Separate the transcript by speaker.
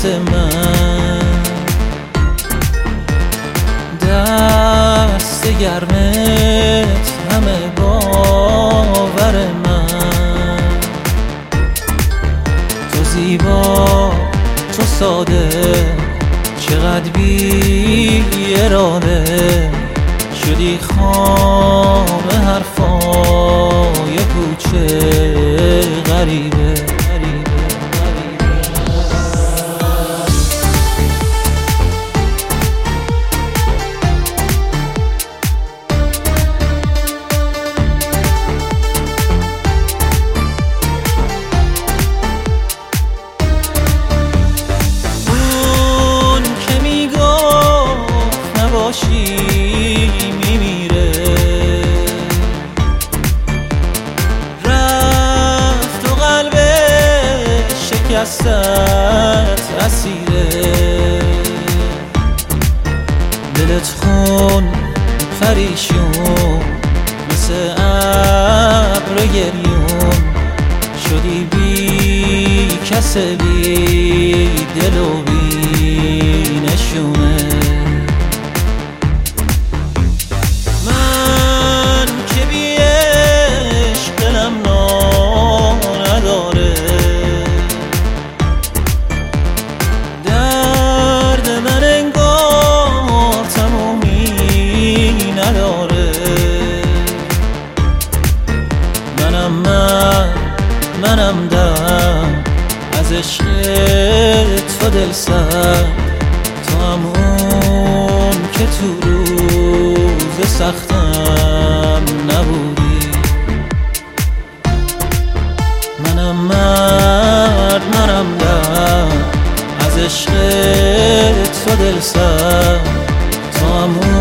Speaker 1: من، دست گرمت همه باور من. تو زیبا، تو ساده، چقدر بی اراده، شدی خام حرفای کوچه غریبه. اون که میگفت نباشی میمیره، رفت و قلبش شکستت اسیره. دلت خون پریشون مثل ابر گریون، شدی بی کس بی دل و بی نشونه. من که بی عشق دلم نداره، درد من انگار تمومی نداره. منم دم از عشق تو دل سر، تو همون که تو روز سختم نبودی. منم مرد، منم دم از عشق تو دل سر، تو همون